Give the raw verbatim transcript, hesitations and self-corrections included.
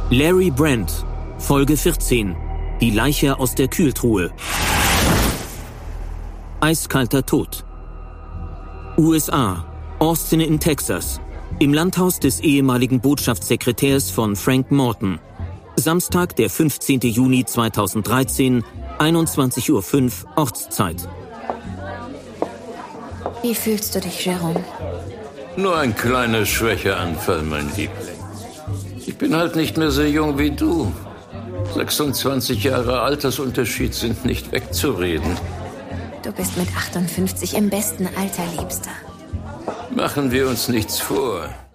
Larry Brand, Folge vierzehn. Die Leiche aus der Kühltruhe. Eiskalter Tod. U S A, Austin in Texas. Im Landhaus des ehemaligen Botschaftssekretärs von Frank Morton. Samstag, der fünfzehnten Juni zweitausenddreizehn, einundzwanzig Uhr fünf Ortszeit. Wie fühlst du dich, Jerome? Nur ein kleiner Schwächeanfall, mein Liebling. Ich bin halt nicht mehr so jung wie du. sechsundzwanzig Jahre Altersunterschied sind nicht wegzureden. Du bist mit achtundfünfzig im besten Alter, Liebster. Machen wir uns nichts vor.